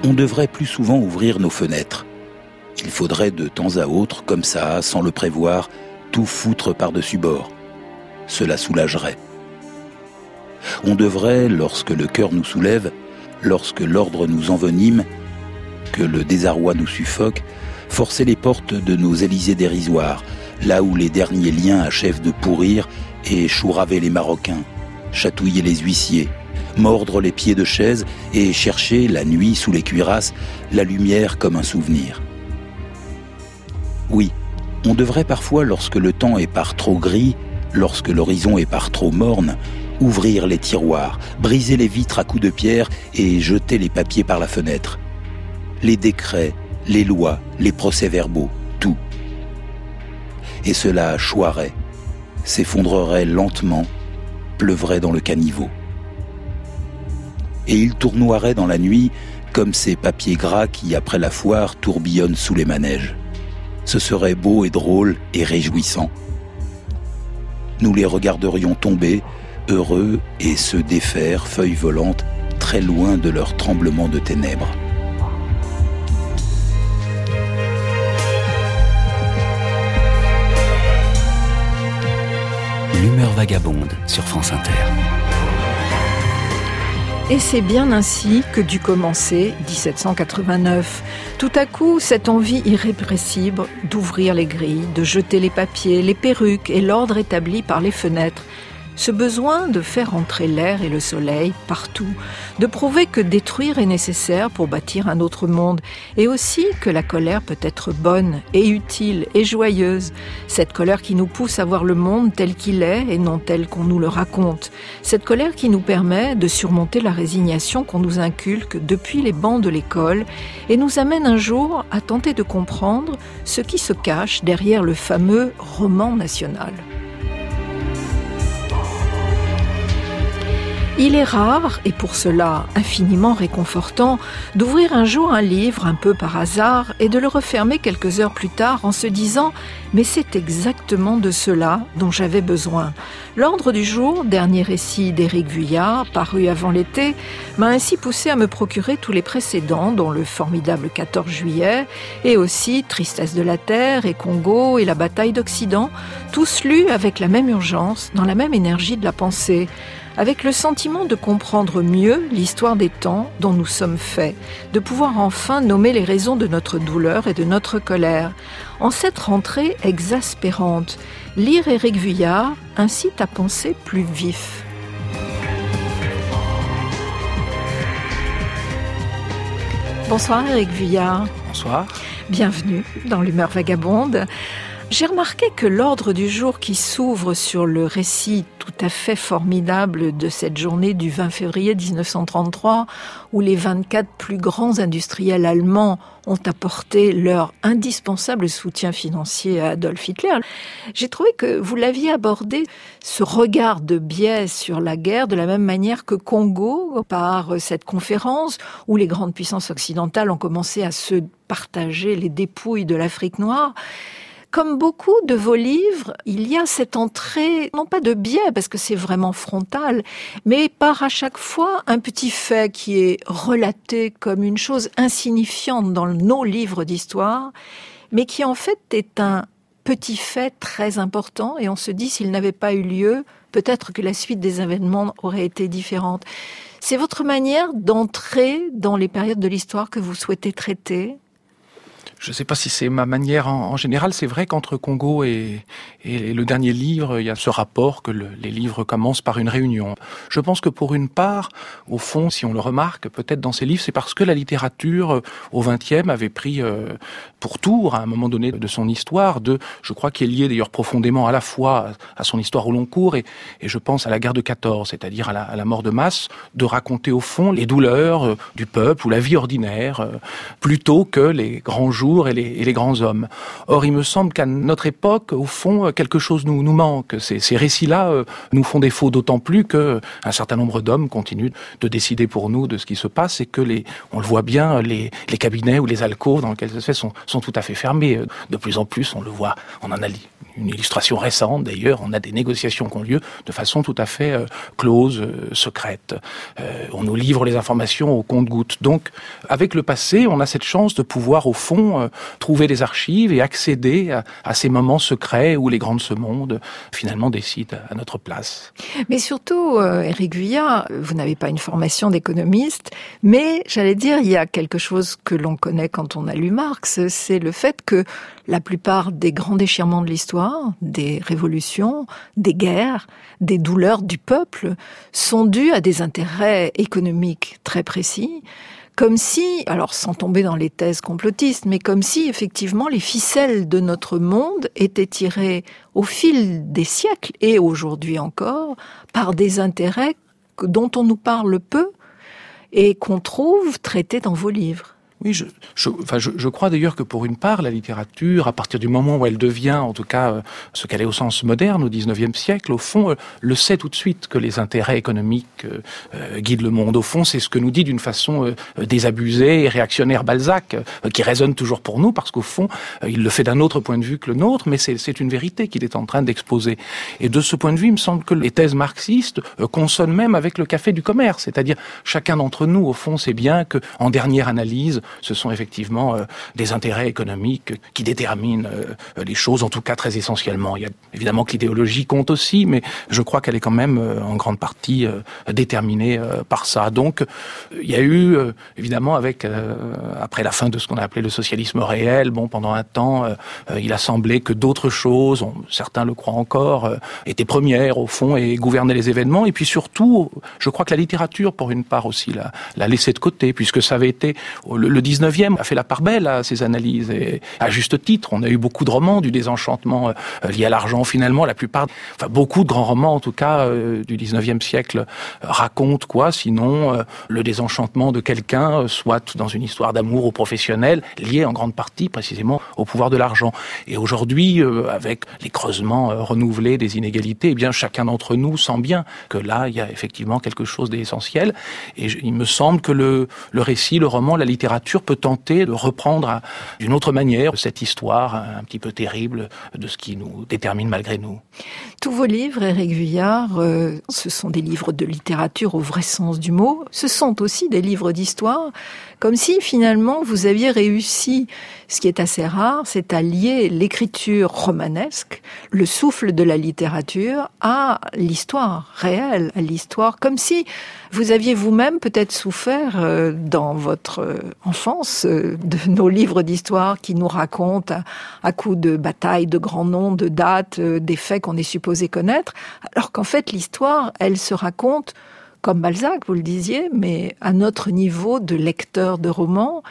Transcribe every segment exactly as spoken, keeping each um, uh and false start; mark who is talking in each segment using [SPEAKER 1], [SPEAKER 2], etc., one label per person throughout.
[SPEAKER 1] On devrait plus souvent ouvrir nos fenêtres. Il faudrait de temps à autre, comme ça, sans le prévoir, tout foutre par-dessus bord. Cela soulagerait. On devrait, lorsque le cœur nous soulève, lorsque l'ordre nous envenime, que le désarroi nous suffoque, forcer les portes de nos Élysées dérisoires, là où les derniers liens achèvent de pourrir et chouraver les Marocains, chatouiller les huissiers, mordre les pieds de chaises et chercher, la nuit, sous les cuirasses, la lumière comme un souvenir. Oui, on devrait parfois, lorsque le temps est par trop gris, lorsque l'horizon est par trop morne, ouvrir les tiroirs, briser les vitres à coups de pierre et jeter les papiers par la fenêtre. Les décrets, les lois, les procès-verbaux, tout. Et cela choirait, s'effondrerait lentement, pleuvrait dans le caniveau. Et il tournoierait dans la nuit comme ces papiers gras qui, après la foire, tourbillonnent sous les manèges. Ce serait beau et drôle et réjouissant. Nous les regarderions tomber, heureux, et se défaire, feuilles volantes, très loin de leur tremblement de ténèbres.
[SPEAKER 2] L'humeur vagabonde sur France Inter.
[SPEAKER 3] Et c'est bien ainsi que dut commencer dix-sept cent quatre-vingt-neuf. Tout à coup, cette envie irrépressible d'ouvrir les grilles, de jeter les papiers, les perruques et l'ordre établi par les fenêtres. Ce besoin de faire entrer l'air et le soleil partout, de prouver que détruire est nécessaire pour bâtir un autre monde, et aussi que la colère peut être bonne et utile et joyeuse. Cette colère qui nous pousse à voir le monde tel qu'il est et non tel qu'on nous le raconte. Cette colère qui nous permet de surmonter la résignation qu'on nous inculque depuis les bancs de l'école et nous amène un jour à tenter de comprendre ce qui se cache derrière le fameux roman national. Il est rare, et pour cela infiniment réconfortant, d'ouvrir un jour un livre un peu par hasard et de le refermer quelques heures plus tard en se disant « Mais c'est exactement de cela dont j'avais besoin ». L'ordre du jour, dernier récit d'Éric Vuillard, paru avant l'été, m'a ainsi poussé à me procurer tous les précédents, dont le formidable quatorze juillet, et aussi Tristesse de la Terre et Congo et la bataille d'Occident, tous lus avec la même urgence, dans la même énergie de la pensée, avec le sentiment de comprendre mieux l'histoire des temps dont nous sommes faits, de pouvoir enfin nommer les raisons de notre douleur et de notre colère. En cette rentrée exaspérante, lire Éric Vuillard incite à penser plus vif. Bonsoir Éric Vuillard.
[SPEAKER 4] Bonsoir.
[SPEAKER 3] Bienvenue dans l'humeur vagabonde. J'ai remarqué que l'ordre du jour qui s'ouvre sur le récit tout à fait formidable de cette journée du vingt février dix-neuf cent trente-trois, où les vingt-quatre plus grands industriels allemands ont apporté leur indispensable soutien financier à Adolf Hitler. J'ai trouvé que vous l'aviez abordé, ce regard de biais sur la guerre, de la même manière que Congo, par cette conférence où les grandes puissances occidentales ont commencé à se partager les dépouilles de l'Afrique noire. Comme beaucoup de vos livres, il y a cette entrée, non pas de biais, parce que c'est vraiment frontal, mais par à chaque fois un petit fait qui est relaté comme une chose insignifiante dans nos livres d'histoire, mais qui en fait est un petit fait très important, et on se dit s'il n'avait pas eu lieu, peut-être que la suite des événements aurait été différente. C'est votre manière d'entrer dans les périodes de l'histoire que vous souhaitez traiter ?
[SPEAKER 4] Je ne sais pas si c'est ma manière en, en général. C'est vrai qu'entre Congo et, et le dernier livre, il y a ce rapport que le, les livres commencent par une réunion. Je pense que pour une part, au fond, si on le remarque, peut-être dans ces livres, c'est parce que la littérature au vingtième avait pris euh, pour tour, à un moment donné de son histoire, de, je crois qu'il est lié d'ailleurs profondément à la fois à son histoire au long cours et, et je pense à la guerre de quatorze, c'est-à-dire à la, à la mort de masse, de raconter au fond les douleurs euh, du peuple ou la vie ordinaire, euh, plutôt que les grands jours jour et les, et les grands hommes. Or, il me semble qu'à notre époque, au fond, quelque chose nous, nous manque. Ces, ces récits-là euh, nous font défaut, d'autant plus qu'un certain nombre d'hommes continuent de décider pour nous de ce qui se passe et que, les, on le voit bien, les, les cabinets ou les alcôves dans lesquels ça se fait sont, sont tout à fait fermés. De plus en plus, on le voit, on en a une illustration récente d'ailleurs, on a des négociations qui ont lieu de façon tout à fait euh, close, euh, secrète. Euh, on nous livre les informations au compte-gouttes. Donc, avec le passé, on a cette chance de pouvoir, au fond, euh, trouver des archives et accéder à, à ces moments secrets où les grands de ce monde, finalement, décident à notre place.
[SPEAKER 3] Mais surtout, euh, Éric Vuillard, vous n'avez pas une formation d'économiste, mais j'allais dire, il y a quelque chose que l'on connaît quand on a lu Marx, c'est le fait que la plupart des grands déchirements de l'histoire, des révolutions, des guerres, des douleurs du peuple, sont dus à des intérêts économiques très précis, comme si, alors sans tomber dans les thèses complotistes, mais comme si effectivement les ficelles de notre monde étaient tirées au fil des siècles, et aujourd'hui encore, par des intérêts dont on nous parle peu et qu'on trouve traités dans vos livres.
[SPEAKER 4] Oui, je, je, enfin, je, je crois d'ailleurs que pour une part, la littérature, à partir du moment où elle devient, en tout cas, euh, ce qu'elle est au sens moderne, au dix-neuvième siècle, au fond, euh, le sait tout de suite que les intérêts économiques euh, euh, guident le monde. Au fond, c'est ce que nous dit d'une façon euh, désabusée et réactionnaire Balzac, euh, qui résonne toujours pour nous, parce qu'au fond, euh, il le fait d'un autre point de vue que le nôtre, mais c'est, c'est une vérité qu'il est en train d'exposer. Et de ce point de vue, il me semble que les thèses marxistes euh, consonnent même avec le café du commerce, c'est-à-dire chacun d'entre nous, au fond, sait bien que, en dernière analyse, ce sont effectivement euh, des intérêts économiques qui déterminent euh, les choses, en tout cas très essentiellement. Il y a évidemment que l'idéologie compte aussi, mais je crois qu'elle est quand même euh, en grande partie euh, déterminée euh, par ça. Donc, euh, il y a eu, euh, évidemment, avec euh, après la fin de ce qu'on a appelé le socialisme réel, bon, pendant un temps, euh, euh, il a semblé que d'autres choses, on, certains le croient encore, euh, étaient premières, au fond, et gouvernaient les événements. Et puis surtout, je crois que la littérature, pour une part aussi, l'a, l'a laissé de côté, puisque ça avait été le, le dix-neuvième a fait la part belle à ces analyses, et à juste titre. On a eu beaucoup de romans du désenchantement euh, lié à l'argent. Finalement, la plupart, enfin beaucoup de grands romans, en tout cas, euh, du dix-neuvième siècle, euh, racontent quoi, sinon euh, le désenchantement de quelqu'un, euh, soit dans une histoire d'amour ou professionnelle, liée en grande partie, précisément, au pouvoir de l'argent. Et aujourd'hui, euh, avec les creusements euh, renouvelés des inégalités, eh bien, chacun d'entre nous sent bien que là, il y a effectivement quelque chose d'essentiel. Et je, il me semble que le, le récit, le roman, la littérature peut tenter de reprendre à, d'une autre manière cette histoire un petit peu terrible de ce qui nous détermine malgré nous.
[SPEAKER 3] Tous vos livres, Éric Vuillard, euh, ce sont des livres de littérature au vrai sens du mot. Ce sont aussi des livres d'histoire, comme si finalement vous aviez réussi, ce qui est assez rare, c'est à lier l'écriture romanesque, le souffle de la littérature, à l'histoire réelle, à l'histoire, comme si vous aviez vous-même peut-être souffert euh, dans votre euh, enfance euh, de nos livres d'histoire qui nous racontent à, à coups de batailles, de grands noms, de dates, euh, des faits qu'on est supposé connaître, alors qu'en fait l'histoire, elle se raconte comme Balzac, vous le disiez, mais à notre niveau de lecteur de romans,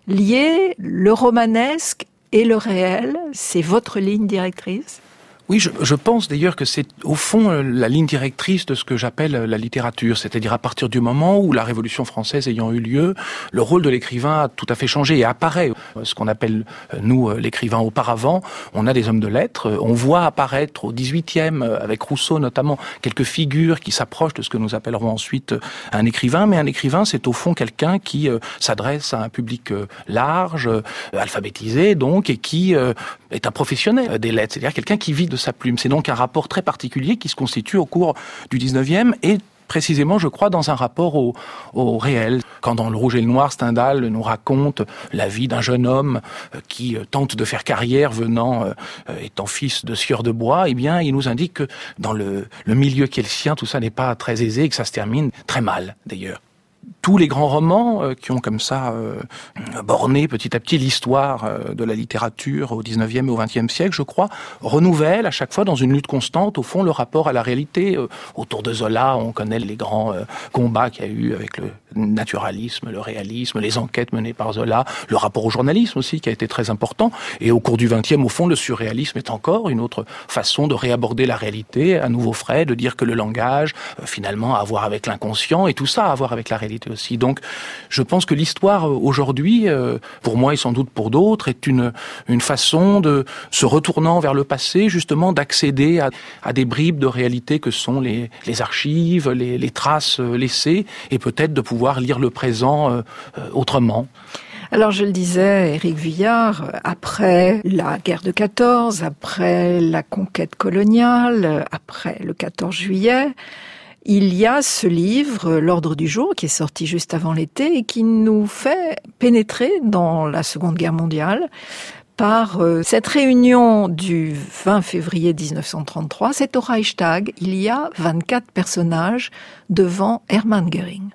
[SPEAKER 3] lier le romanesque et le réel, c'est votre ligne directrice ?
[SPEAKER 4] Oui, je, je pense d'ailleurs que c'est au fond la ligne directrice de ce que j'appelle la littérature, c'est-à-dire à partir du moment où la Révolution française ayant eu lieu, le rôle de l'écrivain a tout à fait changé et apparaît ce qu'on appelle, nous, l'écrivain auparavant. On a des hommes de lettres, on voit apparaître au dix-huitième, avec Rousseau notamment, quelques figures qui s'approchent de ce que nous appellerons ensuite un écrivain, mais un écrivain, c'est au fond quelqu'un qui euh, s'adresse à un public euh, large, euh, alphabétisé donc, et qui euh, est un professionnel des lettres, c'est-à-dire quelqu'un qui vit de sa plume. C'est donc un rapport très particulier qui se constitue au cours du dix-neuvième et précisément, je crois, dans un rapport au, au réel. Quand dans Le Rouge et le Noir, Stendhal nous raconte la vie d'un jeune homme qui tente de faire carrière venant, étant fils de sieur de bois, eh bien, il nous indique que dans le, le milieu qui est le sien, tout ça n'est pas très aisé et que ça se termine très mal, d'ailleurs. Tous les grands romans euh, qui ont comme ça euh, borné petit à petit l'histoire euh, de la littérature au dix-neuvième et au vingtième siècle, je crois, renouvellent à chaque fois dans une lutte constante, au fond, le rapport à la réalité. Euh, autour de Zola, on connaît les grands euh, combats qu'il y a eu avec le naturalisme, le réalisme, les enquêtes menées par Zola, le rapport au journalisme aussi qui a été très important. Et au cours du vingtième, au fond, le surréalisme est encore une autre façon de réaborder la réalité, à nouveau frais, de dire que le langage, euh, finalement, a à voir avec l'inconscient, et tout ça a à voir avec la réalité aussi. Donc, je pense que l'histoire aujourd'hui, euh, pour moi et sans doute pour d'autres, est une une façon de, se retournant vers le passé, justement, d'accéder à, à des bribes de réalité que sont les, les archives, les, les traces laissées, et peut-être de pouvoir lire le présent euh, euh, autrement.
[SPEAKER 3] Alors je le disais, Éric Vuillard, après la guerre de quatorze, après la conquête coloniale, après le quatorze juillet, il y a ce livre, L'Ordre du jour, qui est sorti juste avant l'été et qui nous fait pénétrer dans la Seconde Guerre mondiale par euh, cette réunion du vingt février dix-neuf cent trente-trois. C'est au Reichstag, il y a vingt-quatre personnages devant Hermann Göring.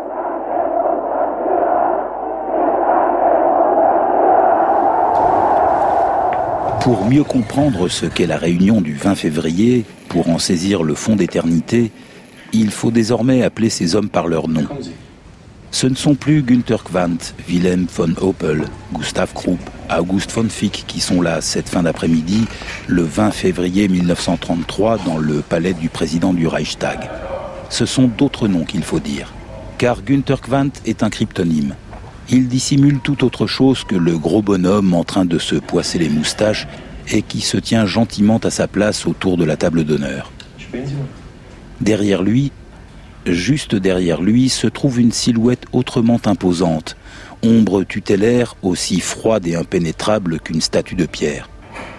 [SPEAKER 1] Pour mieux comprendre ce qu'est la réunion du vingt février, pour en saisir le fond d'éternité, il faut désormais appeler ces hommes par leur nom. Ce ne sont plus Günther Quandt, Wilhelm von Oppel, Gustav Krupp, August von Fick qui sont là cette fin d'après-midi, le vingt février mille neuf cent trente-trois, dans le palais du président du Reichstag. Ce sont d'autres noms qu'il faut dire, car Günther Quandt est un cryptonyme. Il dissimule tout autre chose que le gros bonhomme en train de se poisser les moustaches et qui se tient gentiment à sa place autour de la table d'honneur. Derrière lui, juste derrière lui, se trouve une silhouette autrement imposante, ombre tutélaire aussi froide et impénétrable qu'une statue de pierre.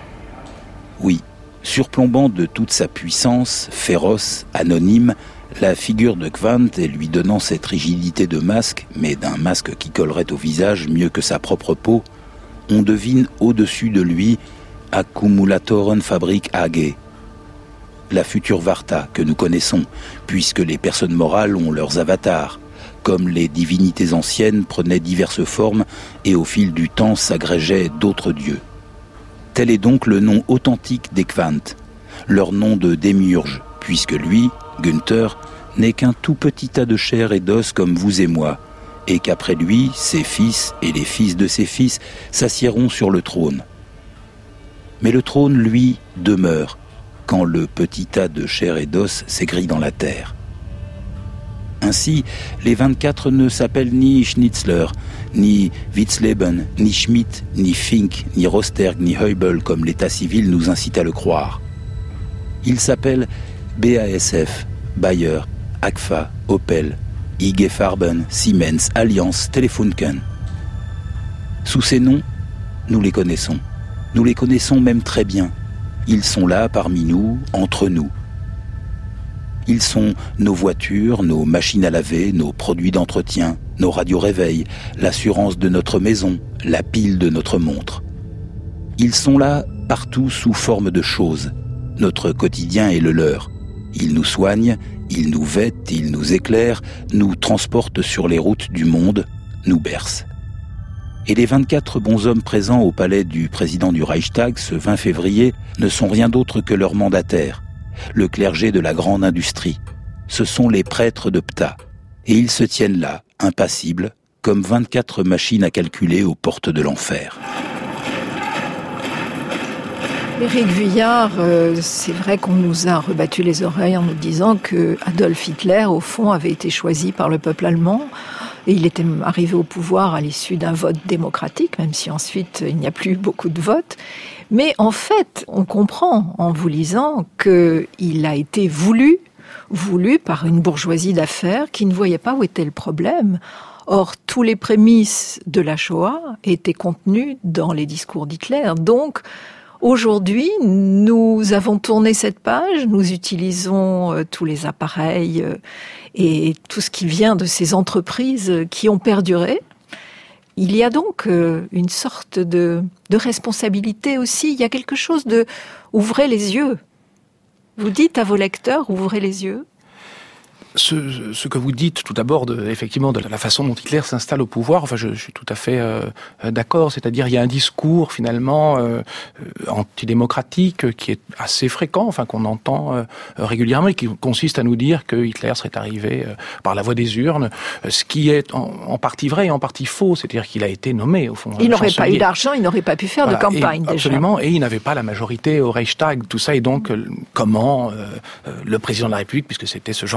[SPEAKER 1] Oui, surplombant de toute sa puissance, féroce, anonyme, la figure de Quandt et lui donnant cette rigidité de masque, mais d'un masque qui collerait au visage mieux que sa propre peau, on devine au-dessus de lui Akkumulatorenfabrik A G, la future Varta que nous connaissons, puisque les personnes morales ont leurs avatars, comme les divinités anciennes prenaient diverses formes et au fil du temps s'agrégeaient d'autres dieux. Tel est donc le nom authentique des Quandt, leur nom de démiurge, puisque lui, Günther, n'est qu'un tout petit tas de chair et d'os comme vous et moi, et qu'après lui, ses fils et les fils de ses fils s'assiéront sur le trône. Mais le trône, lui, demeure, quand le petit tas de chair et d'os s'égrille dans la terre. Ainsi, les vingt-quatre ne s'appellent ni Schnitzler, ni Witzleben, ni Schmidt, ni Fink, ni Rosterg, ni Heubel, comme l'état civil nous incite à le croire. Ils s'appellent B A S F, Bayer, Agfa, Opel, I G Farben, Siemens, Allianz, Telefunken. Sous ces noms, nous les connaissons. Nous les connaissons même très bien. Ils sont là parmi nous, entre nous. Ils sont nos voitures, nos machines à laver, nos produits d'entretien, nos radios-réveils, l'assurance de notre maison, la pile de notre montre. Ils sont là partout sous forme de choses. Notre quotidien est le leur. Ils nous soignent, ils nous vêtent, ils nous éclairent, nous transportent sur les routes du monde, nous bercent. Et les vingt-quatre bons hommes présents au palais du président du Reichstag ce vingt février ne sont rien d'autre que leurs mandataires, le clergé de la grande industrie. Ce sont les prêtres de Ptah. Et ils se tiennent là, impassibles, comme vingt-quatre machines à calculer aux portes de l'enfer.
[SPEAKER 3] Éric Vuillard, euh, c'est vrai qu'on nous a rebattu les oreilles en nous disant que Adolf Hitler, au fond, avait été choisi par le peuple allemand. Et il était arrivé au pouvoir à l'issue d'un vote démocratique, même si ensuite il n'y a plus beaucoup de votes. Mais en fait, on comprend en vous lisant qu'il a été voulu, voulu par une bourgeoisie d'affaires qui ne voyait pas où était le problème. Or, tous les prémices de la Shoah étaient contenus dans les discours d'Hitler. Donc, aujourd'hui, nous avons tourné cette page, nous utilisons euh, tous les appareils euh, et tout ce qui vient de ces entreprises qui ont perduré. Il y a donc euh, une sorte de, de responsabilité aussi. Il y a quelque chose de « ouvrez les yeux ». Vous dites à vos lecteurs « ouvrez les yeux ».
[SPEAKER 4] Ce, ce que vous dites tout d'abord, de, effectivement, de la façon dont Hitler s'installe au pouvoir, enfin, je, je suis tout à fait euh, d'accord. C'est-à-dire, il y a un discours finalement euh, antidémocratique qui est assez fréquent, enfin qu'on entend euh, régulièrement, et qui consiste à nous dire que Hitler serait arrivé euh, par la voie des urnes, ce qui est en, en partie vrai et en partie faux. C'est-à-dire qu'il a été nommé au fond.
[SPEAKER 3] Il n'aurait pas eu d'argent, il n'aurait pas pu faire voilà, de campagne
[SPEAKER 4] et,
[SPEAKER 3] déjà.
[SPEAKER 4] Absolument, et il n'avait pas la majorité au Reichstag. Tout ça, et donc euh, comment euh, le président de la République, puisque c'était ce genre de régime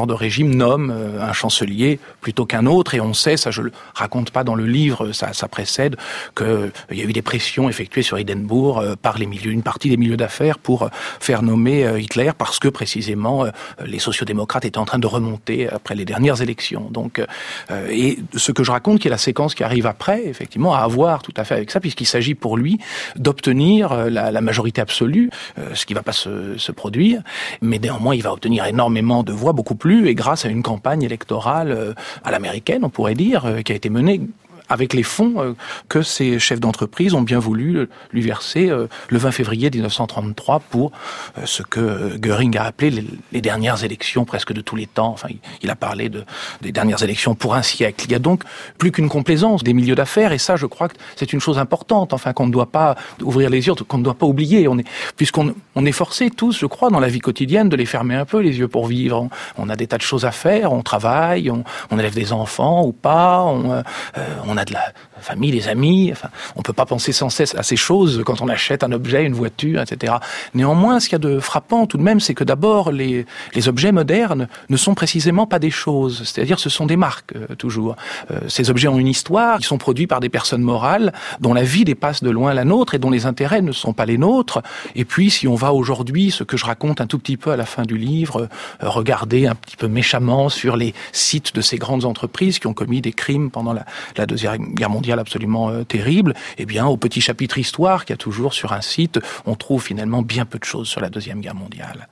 [SPEAKER 4] régime nomme un chancelier plutôt qu'un autre, et on sait, ça je le raconte pas dans le livre, ça, ça précède, qu'il y a eu des pressions effectuées sur Hindenburg par les milieux, une partie des milieux d'affaires pour faire nommer Hitler, parce que précisément les sociodémocrates étaient en train de remonter après les dernières élections. Donc, et ce que je raconte, qui est la séquence qui arrive après, effectivement, à avoir tout à fait avec ça, puisqu'il s'agit pour lui d'obtenir la, la majorité absolue, ce qui ne va pas se, se produire, mais néanmoins il va obtenir énormément de voix, beaucoup plus, et grâce à une campagne électorale à l'américaine, on pourrait dire, qui a été menée avec les fonds que ces chefs d'entreprise ont bien voulu lui verser le vingt février dix-neuf cent trente-trois pour ce que Göring a appelé les dernières élections presque de tous les temps. Enfin, il a parlé de, des dernières élections pour un siècle. Il y a donc plus qu'une complaisance des milieux d'affaires, et ça, je crois que c'est une chose importante, enfin, qu'on ne doit pas ouvrir les yeux, qu'on ne doit pas oublier. On est, puisqu'on on est forcés tous, je crois, dans la vie quotidienne, de les fermer un peu les yeux pour vivre. On, on a des tas de choses à faire, on travaille, on, on élève des enfants ou pas, on, euh, on a de la famille, des amis, enfin, on peut pas penser sans cesse à ces choses quand on achète un objet, une voiture, et cetera. Néanmoins, ce qu'il y a de frappant tout de même, c'est que d'abord, les, les objets modernes ne sont précisément pas des choses, c'est-à-dire ce sont des marques, euh, toujours. Euh, ces objets ont une histoire, ils sont produits par des personnes morales dont la vie dépasse de loin la nôtre et dont les intérêts ne sont pas les nôtres. Et puis, si on va aujourd'hui, ce que je raconte un tout petit peu à la fin du livre, euh, regarder un petit peu méchamment sur les sites de ces grandes entreprises qui ont commis des crimes pendant la, la Deuxième Guerre mondiale absolument euh, terrible, eh bien, au petit chapitre histoire qu'il y a toujours sur un site, on trouve finalement bien peu de choses sur la Deuxième Guerre mondiale.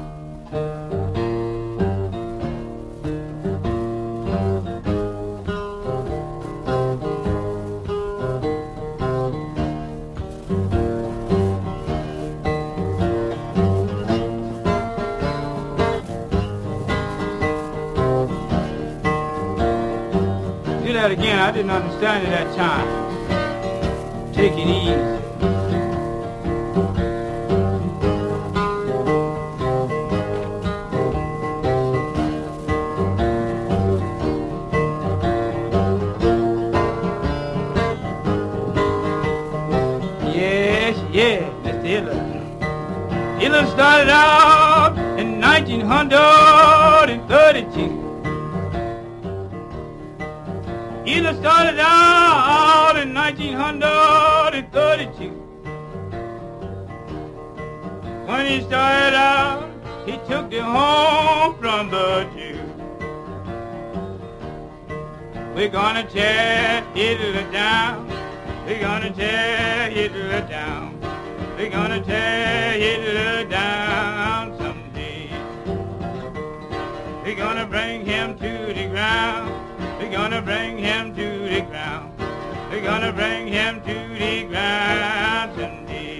[SPEAKER 5] Again, I didn't understand it at that time. Take it easy. Yes, yes, Mister Hitler. Hitler started out in nineteen thirty-two. Hitler started out in nineteen thirty-two. When he started out, he took the home from the Jews. We're gonna tear Hitler down. We're gonna tear Hitler down. We're gonna tear Hitler down someday. We're gonna bring him to the ground. We're gonna bring him to the ground. We're gonna bring him to the ground someday.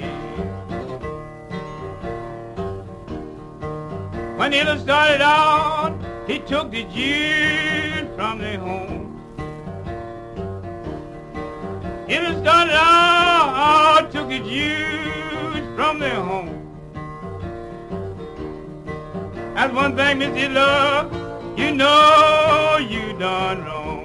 [SPEAKER 5] When Hitler started out, he took the Jews from their home. Hitler started out, took the Jews from their home. That's one thing, Miss Hitler, you know you done wrong.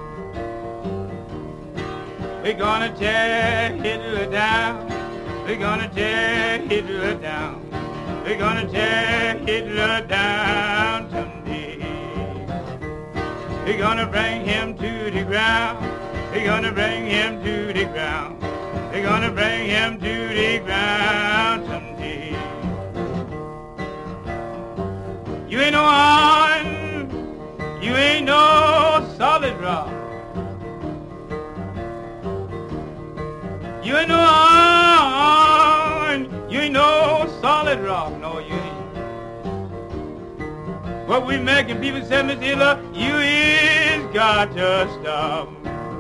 [SPEAKER 5] We're gonna tear Hitler down. We're gonna tear Hitler down. We're gonna tear Hitler down someday. We're gonna bring him to the ground. We're gonna bring him to the ground. We're gonna bring him to the ground someday. You ain't no iron. You ain't no solid rock. You ain't no iron. You ain't no solid rock. No, you ain't. What we making people say, Miss Hitler, you is got to stop.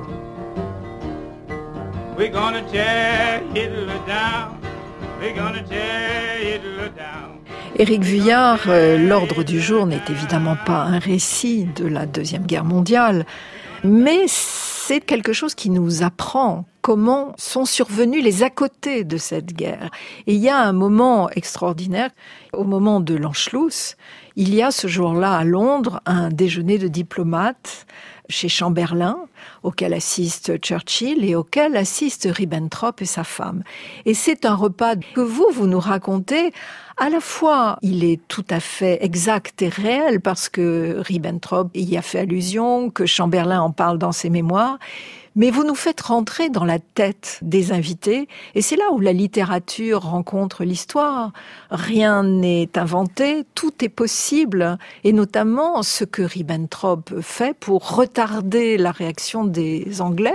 [SPEAKER 5] We're gonna tear Hitler down. We're gonna tear Hitler down.
[SPEAKER 3] Éric Vuillard, euh, l'ordre du jour n'est évidemment pas un récit de la Deuxième Guerre mondiale, mais c'est quelque chose qui nous apprend comment sont survenus les à-côtés de cette guerre. Et il y a un moment extraordinaire, au moment de l'Anschluss, il y a ce jour-là à Londres un déjeuner de diplomates chez Chamberlain, auquel assiste Churchill et auquel assiste Ribbentrop et sa femme. Et c'est un repas que vous, vous nous racontez. À la fois, il est tout à fait exact et réel parce que Ribbentrop y a fait allusion, que Chamberlain en parle dans ses mémoires. Mais vous nous faites rentrer dans la tête des invités, et c'est là où la littérature rencontre l'histoire. Rien n'est inventé, tout est possible, et notamment ce que Ribbentrop fait pour retarder la réaction des Anglais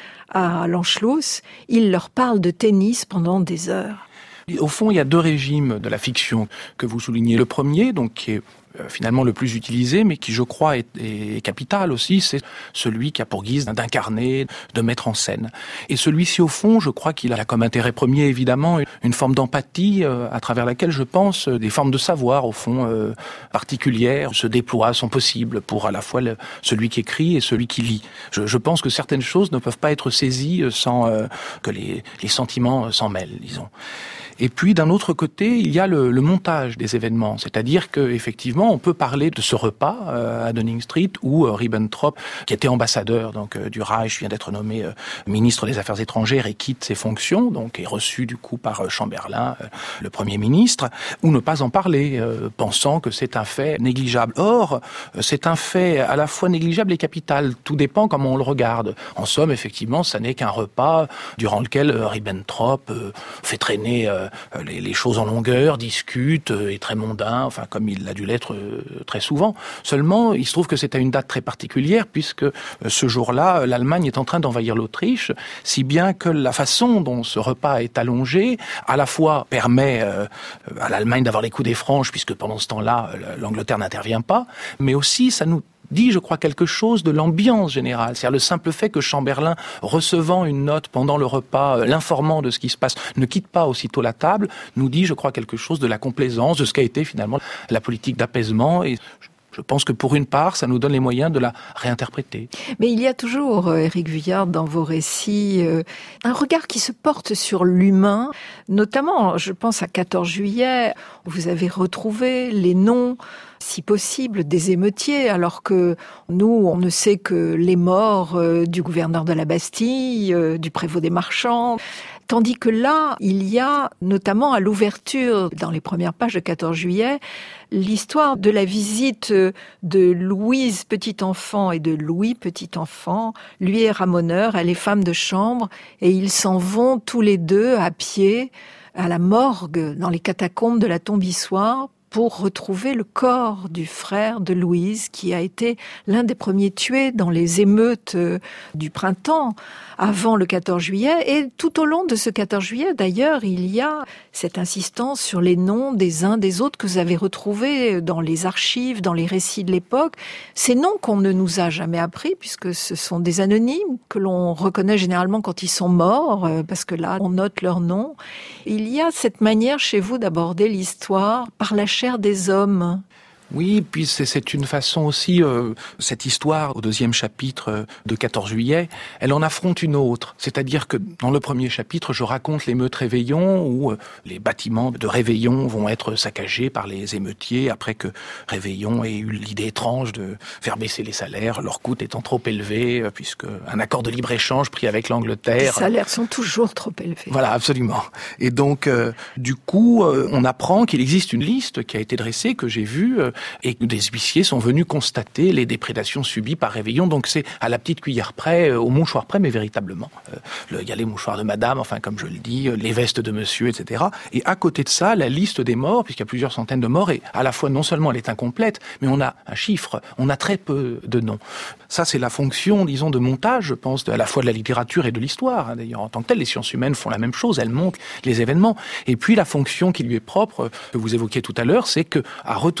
[SPEAKER 3] à l'Anschluss. Il leur parle de tennis pendant des heures.
[SPEAKER 4] Au fond, il y a deux régimes de la fiction que vous soulignez. Le premier, donc, qui est finalement le plus utilisé, mais qui, je crois, est, est capital aussi, c'est celui qui a pour guise d'incarner, de mettre en scène. Et celui-ci, au fond, je crois qu'il a comme intérêt premier, évidemment, une forme d'empathie euh, à travers laquelle, je pense, des formes de savoir, au fond, euh, particulières se déploient, sont possibles pour à la fois le, celui qui écrit et celui qui lit. Je, je pense que certaines choses ne peuvent pas être saisies sans euh, que les, les sentiments s'en mêlent, disons. Et puis, d'un autre côté, il y a le, le montage des événements. C'est-à-dire que, effectivement, on peut parler de ce repas euh, à Downing Street où euh, Ribbentrop, qui était ambassadeur donc euh, du Reich, vient d'être nommé euh, ministre des Affaires étrangères et quitte ses fonctions, donc est reçu du coup par euh, Chamberlain, euh, le Premier ministre, ou ne pas en parler, euh, pensant que c'est un fait négligeable. Or, euh, c'est un fait à la fois négligeable et capital. Tout dépend comment on le regarde. En somme, effectivement, ça n'est qu'un repas durant lequel euh, Ribbentrop euh, fait traîner euh, Les, les choses en longueur, discute, euh, est très mondain, enfin comme il a dû l'être euh, très souvent. Seulement, il se trouve que c'est à une date très particulière, puisque euh, ce jour-là, l'Allemagne est en train d'envahir l'Autriche, si bien que la façon dont ce repas est allongé, à la fois permet euh, à l'Allemagne d'avoir les coups des franges, puisque pendant ce temps-là, l'Angleterre n'intervient pas, mais aussi ça nous dit, je crois, quelque chose de l'ambiance générale. C'est-à-dire le simple fait que Chamberlain, recevant une note pendant le repas, l'informant de ce qui se passe, ne quitte pas aussitôt la table, nous dit, je crois, quelque chose de la complaisance, de ce qu'a été finalement la politique d'apaisement. Et je pense que pour une part, ça nous donne les moyens de la réinterpréter.
[SPEAKER 3] Mais il y a toujours, Éric Vuillard, dans vos récits, euh, un regard qui se porte sur l'humain. Notamment, je pense à quatorze juillet, où vous avez retrouvé les noms, si possible, des émeutiers, alors que nous, on ne sait que les morts euh, du gouverneur de la Bastille, euh, du prévôt des marchands. Tandis que là, il y a, notamment à l'ouverture, dans les premières pages de quatorze juillet, l'histoire de la visite de Louise Petit-Enfant et de Louis Petit-Enfant. Lui est ramoneur, elle est femme de chambre, et ils s'en vont tous les deux à pied à la morgue, dans les catacombes de la Tombissoire, pour retrouver le corps du frère de Louise, qui a été l'un des premiers tués dans les émeutes du printemps, avant le quatorze juillet. Et tout au long de ce quatorze juillet, d'ailleurs, il y a cette insistance sur les noms des uns des autres que vous avez retrouvés dans les archives, dans les récits de l'époque. Ces noms qu'on ne nous a jamais appris, puisque ce sont des anonymes que l'on reconnaît généralement quand ils sont morts, parce que là, on note leurs noms. Il y a cette manière chez vous d'aborder l'histoire par la chair des hommes.
[SPEAKER 4] Oui, puis c'est, c'est une façon aussi, euh, cette histoire au deuxième chapitre de quatorze juillet, elle en affronte une autre. C'est-à-dire que dans le premier chapitre, je raconte l'émeute Réveillon, où euh, les bâtiments de Réveillon vont être saccagés par les émeutiers, après que Réveillon ait eu l'idée étrange de faire baisser les salaires, leur coût étant trop élevé, euh, puisque un accord de libre-échange pris avec l'Angleterre...
[SPEAKER 3] Les salaires sont toujours trop élevés.
[SPEAKER 4] Voilà, absolument. Et donc, euh, du coup, euh, on apprend qu'il existe une liste qui a été dressée, que j'ai vue, euh, et que des huissiers sont venus constater les déprédations subies par Réveillon. Donc c'est à la petite cuillère près, au mouchoir près, mais véritablement. Il y a les mouchoirs de madame, enfin comme je le dis, les vestes de monsieur, et cetera. Et à côté de ça, la liste des morts, puisqu'il y a plusieurs centaines de morts, et à la fois non seulement elle est incomplète, mais on a un chiffre, on a très peu de noms. Ça c'est la fonction, disons, de montage, je pense, à la fois de la littérature et de l'histoire. D'ailleurs, en tant que tel, les sciences humaines font la même chose, elles montrent les événements. Et puis la fonction qui lui est propre, que vous évoquiez tout à l'heure, c'est que à retourner au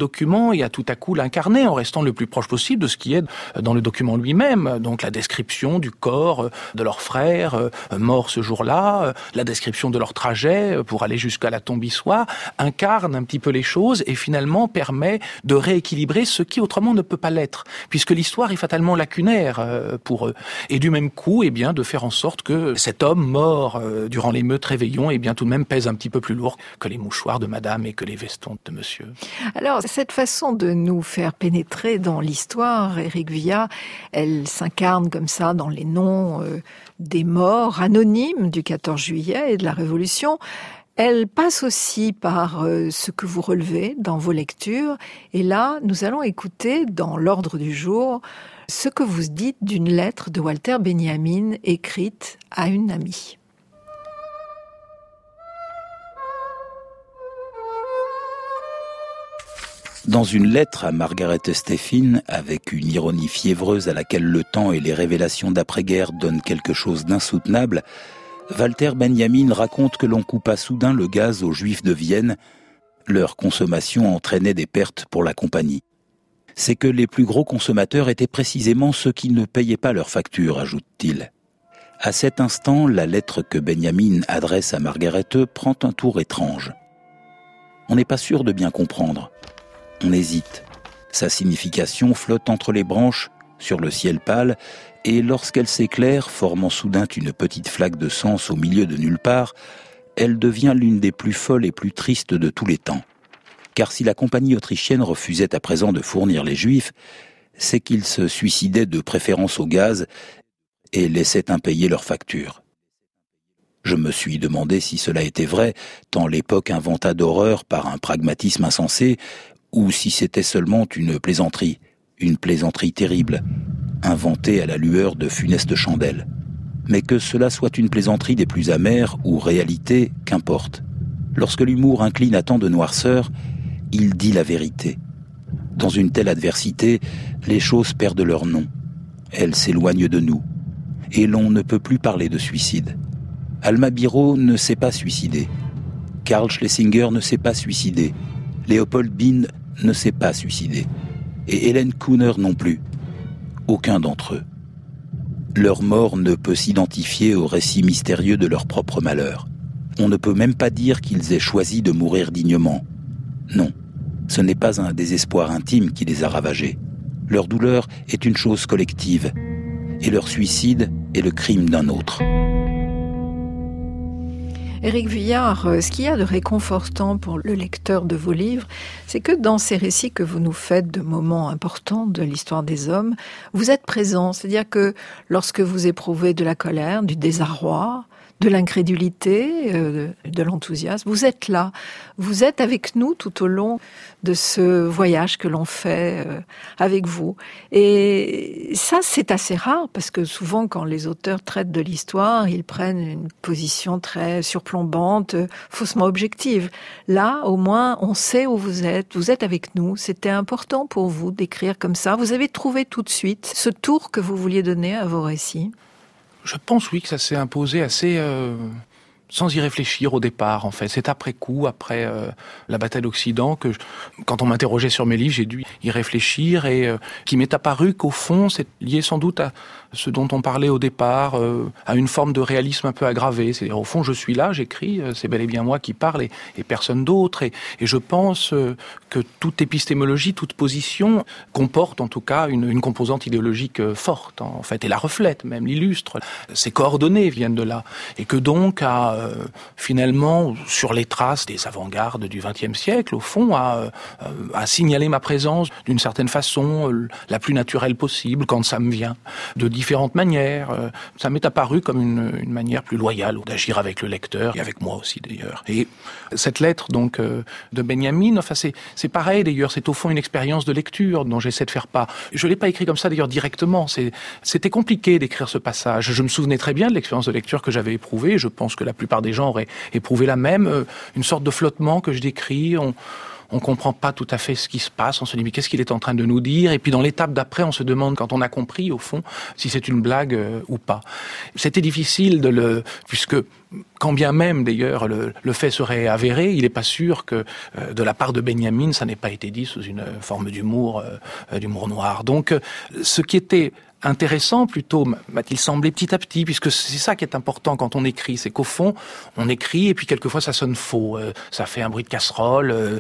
[SPEAKER 4] document et à tout à coup l'incarner en restant le plus proche possible de ce qui est dans le document lui-même. Donc la description du corps de leur frère mort ce jour-là, la description de leur trajet pour aller jusqu'à la tombe issoire, incarne un petit peu les choses et finalement permet de rééquilibrer ce qui autrement ne peut pas l'être, puisque l'histoire est fatalement lacunaire pour eux. Et du même coup, eh bien, de faire en sorte que cet homme mort durant l'émeute Réveillon, eh bien, tout de même pèse un petit peu plus lourd que les mouchoirs de madame et que les vestons de monsieur.
[SPEAKER 3] Alors, cette façon de nous faire pénétrer dans l'histoire, Éric Viard, elle s'incarne comme ça dans les noms euh, des morts anonymes du quatorze juillet et de la Révolution. Elle passe aussi par euh, ce que vous relevez dans vos lectures. Et là, nous allons écouter, dans l'ordre du jour, ce que vous dites d'une lettre de Walter Benjamin écrite à une amie.
[SPEAKER 1] Dans une lettre à Margaret Stephen, avec une ironie fiévreuse à laquelle le temps et les révélations d'après-guerre donnent quelque chose d'insoutenable, Walter Benjamin raconte que l'on coupa soudain le gaz aux Juifs de Vienne. Leur consommation entraînait des pertes pour la compagnie. C'est que les plus gros consommateurs étaient précisément ceux qui ne payaient pas leurs factures, ajoute-t-il. À cet instant, la lettre que Benjamin adresse à Margaret prend un tour étrange. On n'est pas sûr de bien comprendre. On hésite. Sa signification flotte entre les branches, sur le ciel pâle, et lorsqu'elle s'éclaire, formant soudain une petite flaque de sens au milieu de nulle part, elle devient l'une des plus folles et plus tristes de tous les temps. Car si la compagnie autrichienne refusait à présent de fournir les Juifs, c'est qu'ils se suicidaient de préférence au gaz et laissaient impayés leurs factures. Je me suis demandé si cela était vrai, tant l'époque inventa d'horreur par un pragmatisme insensé, ou si c'était seulement une plaisanterie, une plaisanterie terrible, inventée à la lueur de funestes chandelles. Mais que cela soit une plaisanterie des plus amères ou réalité, qu'importe. Lorsque l'humour incline à tant de noirceur, il dit la vérité. Dans une telle adversité, les choses perdent leur nom. Elles s'éloignent de nous. Et l'on ne peut plus parler de suicide. Alma Biro ne s'est pas suicidé. Karl Schlesinger ne s'est pas suicidé. Léopold Bin ne s'est pas suicidé. Et Hélène Kuhner non plus. Aucun d'entre eux. Leur mort ne peut s'identifier au récit mystérieux de leur propre malheur. On ne peut même pas dire qu'ils aient choisi de mourir dignement. Non, ce n'est pas un désespoir intime qui les a ravagés. Leur douleur est une chose collective. Et leur suicide est le crime d'un autre.
[SPEAKER 3] Éric Vuillard, ce qu'il y a de réconfortant pour le lecteur de vos livres, c'est que dans ces récits que vous nous faites de moments importants de l'histoire des hommes, vous êtes présent. C'est-à-dire que lorsque vous éprouvez de la colère, du désarroi, de l'incrédulité, euh, de l'enthousiasme, vous êtes là. Vous êtes avec nous tout au long de ce voyage que l'on fait euh, avec vous. Et ça, c'est assez rare, parce que souvent, quand les auteurs traitent de l'histoire, ils prennent une position très surplombante, faussement objective. Là, au moins, on sait où vous êtes. Vous êtes avec nous. C'était important pour vous d'écrire comme ça. Vous avez trouvé tout de suite ce tour que vous vouliez donner à vos récits.
[SPEAKER 4] Je pense, oui, que ça s'est imposé assez euh, sans y réfléchir au départ, en fait. C'est après coup, après euh, la bataille d'Occident, que je, quand on m'interrogeait sur mes livres, j'ai dû y réfléchir et euh, qui m'est apparu qu'au fond, c'est lié sans doute à ce dont on parlait au départ, euh, à une forme de réalisme un peu aggravé. C'est-à-dire, au fond, je suis là, j'écris, euh, c'est bel et bien moi qui parle et, et personne d'autre. Et, et je pense euh, que toute épistémologie, toute position comporte en tout cas une, une composante idéologique euh, forte, en fait, et la reflète, même l'illustre. Ces coordonnées viennent de là. Et que donc, à, euh, finalement, sur les traces des avant-gardes du vingtième siècle, au fond, à, euh, à signaler ma présence d'une certaine façon, euh, la plus naturelle possible, quand ça me vient, de différentes manières. Ça m'est apparu comme une, une manière plus loyale d'agir avec le lecteur, et avec moi aussi d'ailleurs. Et cette lettre donc de Benjamin, enfin c'est, c'est pareil d'ailleurs, c'est au fond une expérience de lecture dont j'essaie de faire part. Je l'ai pas écrit comme ça d'ailleurs directement, c'est, c'était compliqué d'écrire ce passage. Je me souvenais très bien de l'expérience de lecture que j'avais éprouvée, je pense que la plupart des gens auraient éprouvé la même, une sorte de flottement que je décris. On, on comprend pas tout à fait ce qui se passe, on se dit mais qu'est-ce qu'il est en train de nous dire, et puis dans l'étape d'après on se demande, quand on a compris au fond, si c'est une blague euh, ou pas. C'était difficile de le... puisque quand bien même d'ailleurs le, le fait serait avéré, il n'est pas sûr que euh, de la part de Benjamin ça n'ait pas été dit sous une forme d'humour, euh, d'humour noir. Donc euh, ce qui était intéressant plutôt, m'a-t-il semblé petit à petit, puisque c'est ça qui est important quand on écrit, c'est qu'au fond, on écrit et puis quelquefois ça sonne faux, euh, ça fait un bruit de casserole, euh,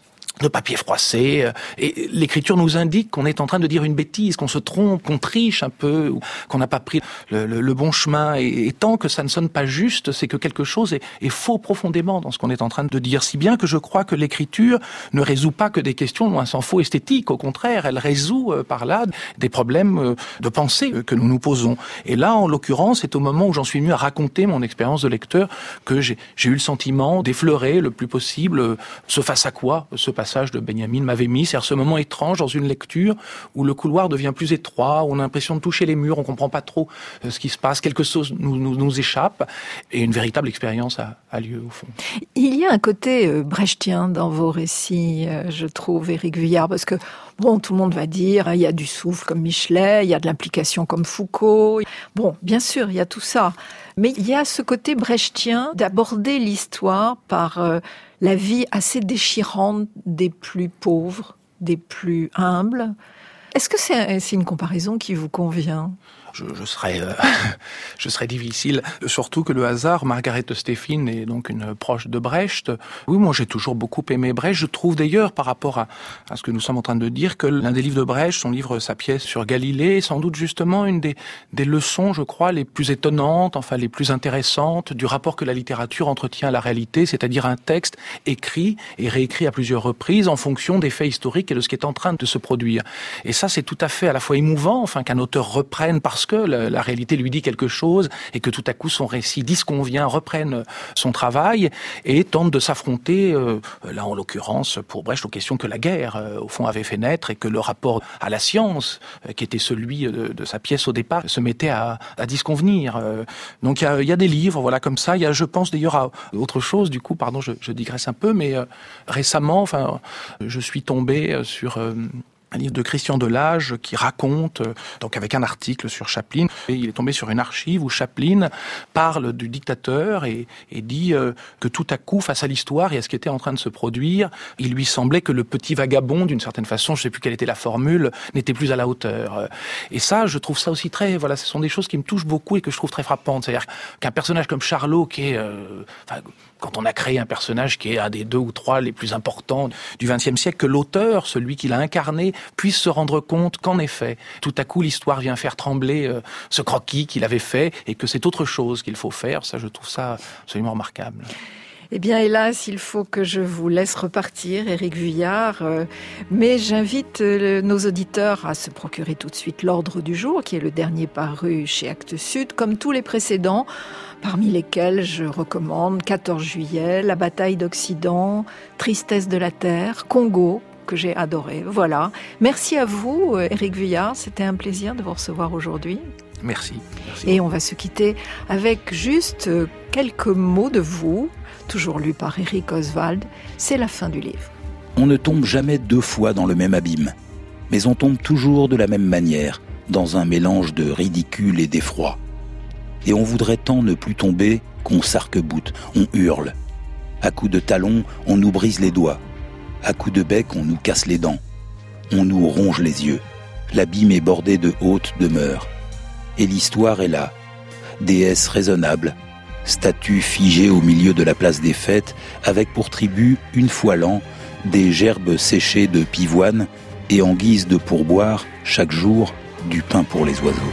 [SPEAKER 4] de papier froissé, et l'écriture nous indique qu'on est en train de dire une bêtise, qu'on se trompe, qu'on triche un peu, qu'on n'a pas pris le, le, le bon chemin, et, et tant que ça ne sonne pas juste, c'est que quelque chose est, est faux profondément dans ce qu'on est en train de dire, si bien que je crois que l'écriture ne résout pas que des questions loin s'en faut esthétiques, au contraire, elle résout euh, par là des problèmes euh, de pensée euh, que nous nous posons. Et là, en l'occurrence, c'est au moment où j'en suis venu à raconter mon expérience de lecteur que j'ai, j'ai eu le sentiment d'effleurer le plus possible euh, ce face à quoi ce passage de Benjamin m'avait mis, c'est-à-dire ce moment étrange dans une lecture où le couloir devient plus étroit, où on a l'impression de toucher les murs, on comprend pas trop euh, ce qui se passe, quelque chose nous, nous, nous échappe, et une véritable expérience a, a lieu au fond.
[SPEAKER 3] Il y a un côté euh, brechtien dans vos récits, euh, je trouve, Éric Vuillard, parce que bon, tout le monde va dire, il y a du souffle comme Michelet, il y a de l'implication comme Foucault. Bon, bien sûr, il y a tout ça. Mais il y a ce côté brechtien d'aborder l'histoire par euh, la vie assez déchirante des plus pauvres, des plus humbles. Est-ce que c'est, c'est une comparaison qui vous convient ?
[SPEAKER 4] Je, je serais, euh, je serais difficile. Surtout que le hasard, Margaret Steffin est donc une proche de Brecht. Oui, moi j'ai toujours beaucoup aimé Brecht. Je trouve d'ailleurs, par rapport à, à ce que nous sommes en train de dire, que l'un des livres de Brecht, son livre, sa pièce sur Galilée, est sans doute justement une des, des leçons, je crois, les plus étonnantes, enfin les plus intéressantes du rapport que la littérature entretient à la réalité, c'est-à-dire un texte écrit et réécrit à plusieurs reprises en fonction des faits historiques et de ce qui est en train de se produire. Et ça, c'est tout à fait à la fois émouvant, enfin qu'un auteur reprenne parce que la, la réalité lui dit quelque chose et que tout à coup son récit disconvient, reprenne son travail et tente de s'affronter, euh, là en l'occurrence pour Brecht, aux questions que la guerre euh, au fond avait fait naître et que le rapport à la science, euh, qui était celui de, de sa pièce au départ, se mettait à, à disconvenir. Euh, donc il y a, y a des livres, voilà, comme ça. Il y a, je pense d'ailleurs à autre chose. Du coup, pardon, je, je digresse un peu, mais euh, récemment, enfin, je suis tombé sur euh, un livre de Christian Delage qui raconte, donc avec un article sur Chaplin, et il est tombé sur une archive où Chaplin parle du dictateur et, et dit euh, que tout à coup, face à l'histoire et à ce qui était en train de se produire, il lui semblait que le petit vagabond, d'une certaine façon, je ne sais plus quelle était la formule, n'était plus à la hauteur. Et ça, je trouve ça aussi très, voilà, ce sont des choses qui me touchent beaucoup et que je trouve très frappantes. C'est-à-dire qu'un personnage comme Charlot, qui est, euh, enfin, quand on a créé un personnage qui est un des deux ou trois les plus importants du vingtième siècle, que l'auteur, celui qui l'a incarné, puisse se rendre compte qu'en effet, tout à coup, l'histoire vient faire trembler euh, ce croquis qu'il avait fait et que c'est autre chose qu'il faut faire. Ça, je trouve ça absolument remarquable.
[SPEAKER 3] Eh bien, hélas, il faut que je vous laisse repartir, Éric Vuillard. Euh, mais j'invite euh, nos auditeurs à se procurer tout de suite l'Ordre du jour, qui est le dernier paru chez Actes Sud, comme tous les précédents, parmi lesquels je recommande quatorze juillet, La bataille d'Occident, Tristesse de la terre, Congo, que j'ai adoré. Voilà. Merci à vous, Éric Vuillard. C'était un plaisir de vous recevoir aujourd'hui.
[SPEAKER 4] Merci. Merci.
[SPEAKER 3] Et on va se quitter avec juste quelques mots de vous, toujours lu par Éric Oswald. C'est la fin du livre.
[SPEAKER 1] On ne tombe jamais deux fois dans le même abîme, mais on tombe toujours de la même manière, dans un mélange de ridicule et d'effroi. Et on voudrait tant ne plus tomber qu'on s'arc-boute, on hurle. À coups de talon, on nous brise les doigts. À coups de bec, on nous casse les dents. On nous ronge les yeux. L'abîme est bordé de hautes demeures. Et l'histoire est là. Déesse raisonnable, statue figée au milieu de la place des fêtes, avec pour tribu, une fois l'an, des gerbes séchées de pivoine et en guise de pourboire, chaque jour, du pain pour les oiseaux.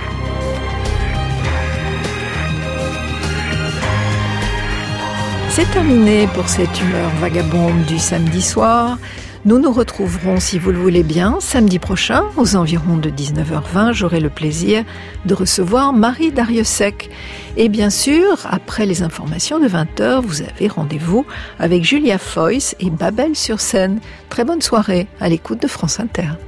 [SPEAKER 3] C'est terminé pour cette humeur vagabonde du samedi soir. Nous nous retrouverons, si vous le voulez bien, samedi prochain, aux environs de dix-neuf heures vingt. J'aurai le plaisir de recevoir Marie Darrieussecq. Et bien sûr, après les informations de vingt heures, vous avez rendez-vous avec Julia Foyce et Babel sur scène. Très bonne soirée à l'écoute de France Inter.